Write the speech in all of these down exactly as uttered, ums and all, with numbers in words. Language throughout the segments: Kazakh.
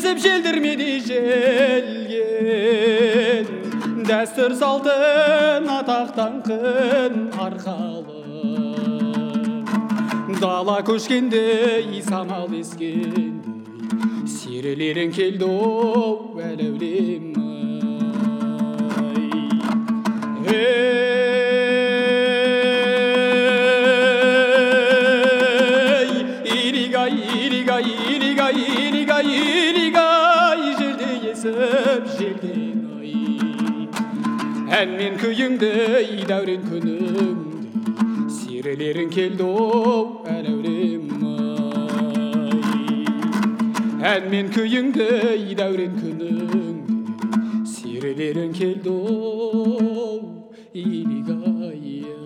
сезіп желдірмеді желген, дәстүр салтын атақтан қын арқалы. Дала көшкенде самал ескенде, серелерің келді оу әлеулем. Иригай, иригай, иригай, иригай, иригай, жерде есіп желген ай. Әнмен күйіңді дәурен күніңді, серелерің келді оу әлеулем ай. Әнмен күйіңді дәурен күніңді, серелерің келді оу иригай.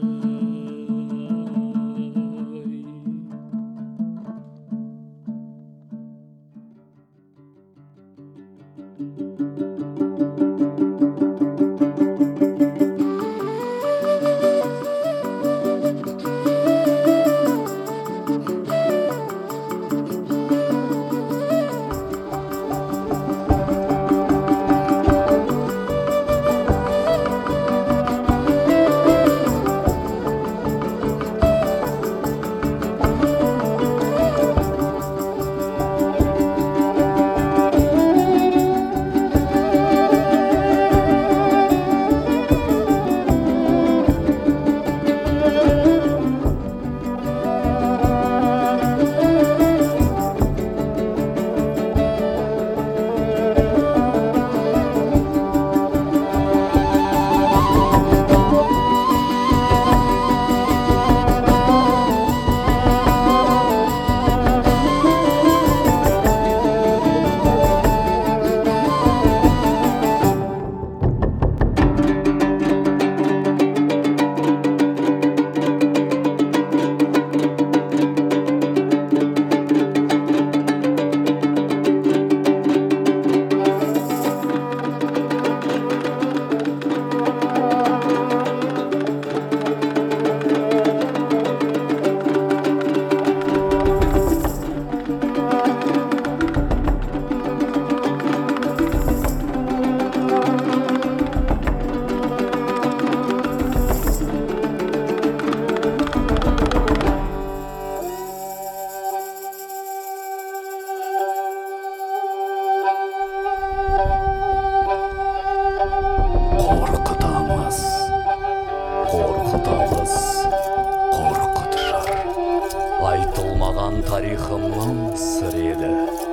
Тарихымнан сыр еді,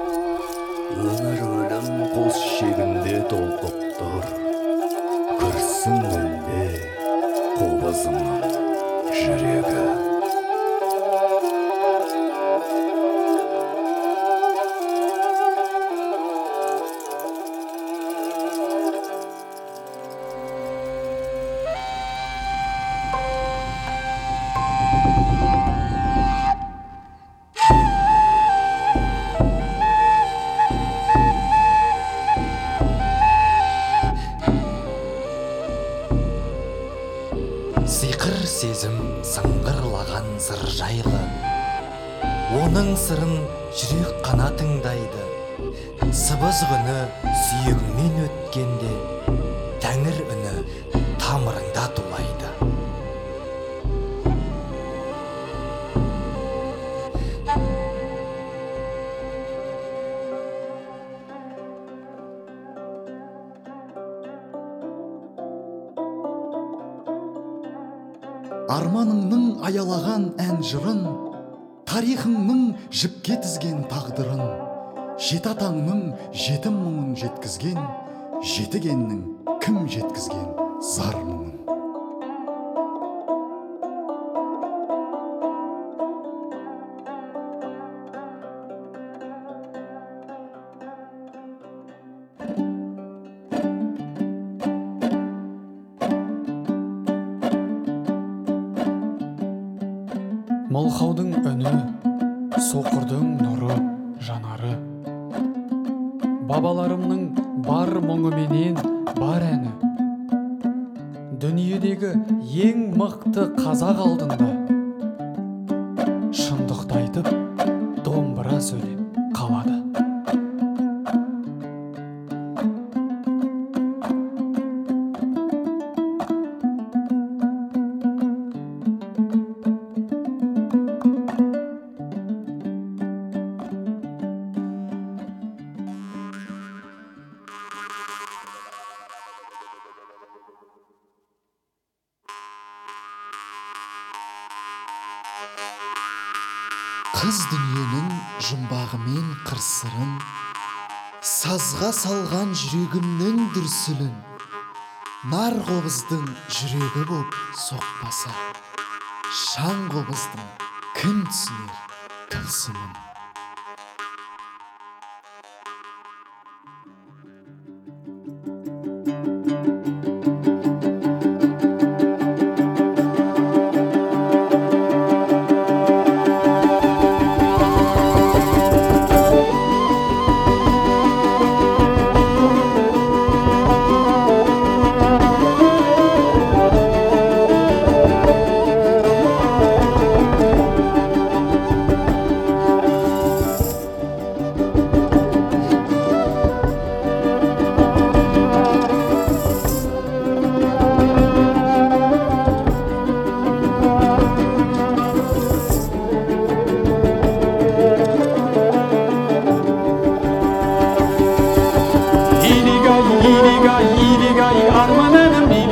өмір өлім қос шегінде толқып тұр. Күрсін мүлде қобызымның жүрегі. Сиқыр сезім сыңғырлаған сыр жайлы, оның сырын жүрек қана тыңдайды. Сыбыз күні сүйегіңмен өткенде, тәңір үні тамырыңда тулайды. Арманыңның аялаған ән жырын, тарихыңның жіпке тізген тағдырын, жеті атаңның жетім мұңын жеткізген, жетігеннің кім жеткізген зар мұңын. Мылқаудың үні, соқырдың нұры, жанары. Бабаларымның бар мұңыменен бар әні. Дүниедегі ең мықты қазақ алдында шындықты айтып, домбыра сөйлеп қалады. Қыз дүниенің жұмбағы мен қырсырын, сазға салған жүрегімнің дүрсілін, нар қобыздың жүрегі боп соқпаса, шаң қобыздың кім түсінер тылсымын. Илигай, илигай, илигай, арман әнім